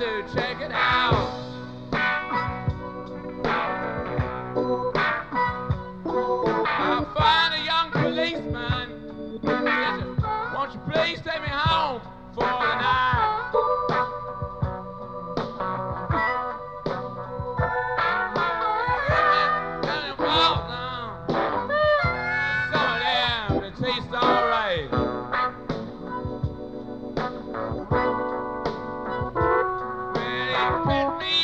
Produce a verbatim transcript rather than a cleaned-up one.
to check it out. I'll find a young policeman. Says, won't you please take me home for the night? Some of them, it tastes all right. Well, he pet me